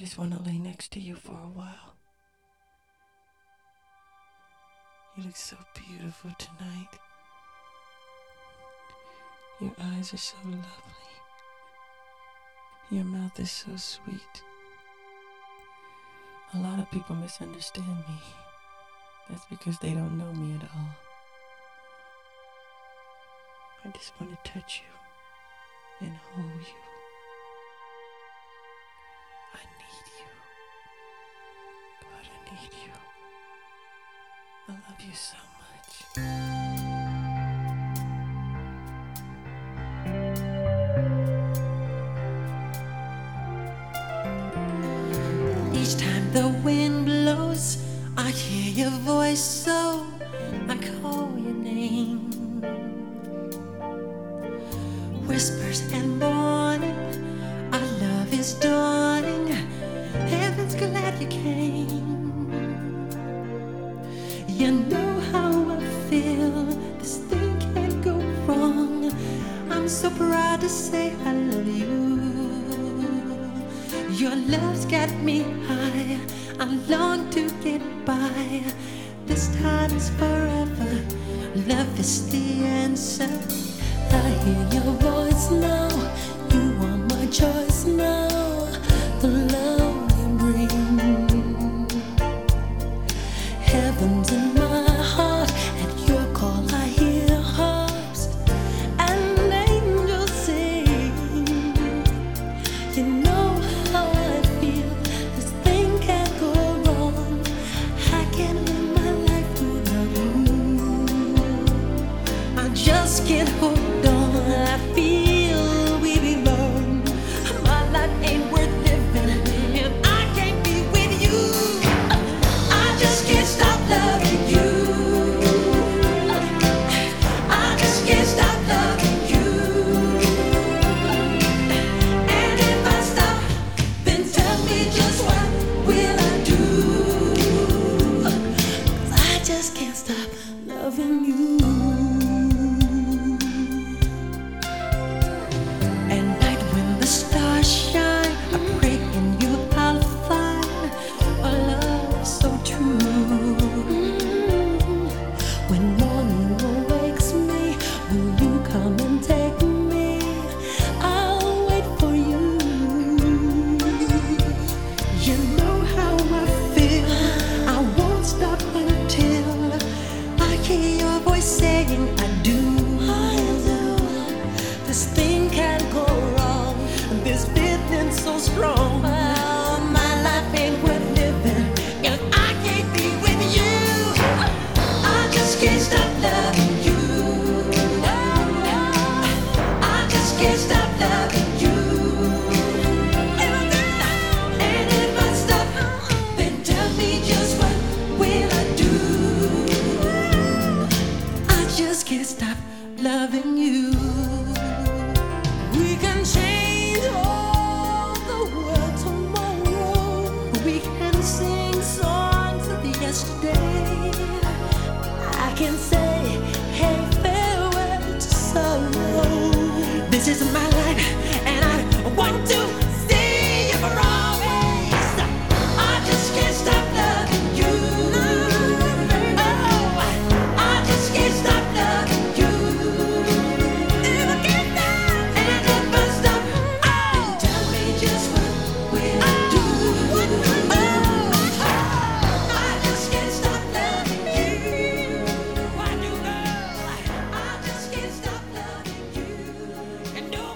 just want to lay next to you for a while. You look so beautiful tonight. Your eyes are so lovely. Your mouth is so sweet. A lot of people misunderstand me. That's because they don't know me at all. I just want to touch you and hold you. I need you. God, I need you. I love you so much. Each time the wind blows, I hear your voice, so I call your name. Whispers and morning, our love is dawning. Heaven's glad you came. You know how I feel, this thing can't go wrong. I'm so proud to say I love you. Your love's got me high, I long to get by. This time is forever, love is the answer. I hear your voice now, you are my choice now. The love you bring, heaven's in my heart. At your call I hear harps and angels sing. You know how I feel, this thing can't go wrong. I can't live my life without you. I just can't hold on, I feel we belong. My life ain't worth living if I can't be with you. I just can't stop loving you. I just can't stop loving you. And if I stop, then tell me just what will I do? 'Cause I just can't stop loving you. At night when the stars shine, I pray in you I'll find a love so true. When morning awakes me, will you come and take me? I'll wait for you. You know how I feel, I won't stop until I hear your voice saying I do. This thing can't go wrong, this feeling so strong. Oh, my life ain't worth living if I can't be with you. I just can't stop loving you. I just can't stop loving you. And if I stop, then tell me just what will I do? I just can't stop loving you. We can change all the world tomorrow. We can sing songs of yesterday. I can say, hey, farewell to sorrow. This is my life, and I want to see you for always. I just can't stop loving you. Oh, I just can't stop loving you. If I can't stop, and if I stop, then tell me just what will I do? I just can't stop loving you. I do know I just can't stop loving you. And no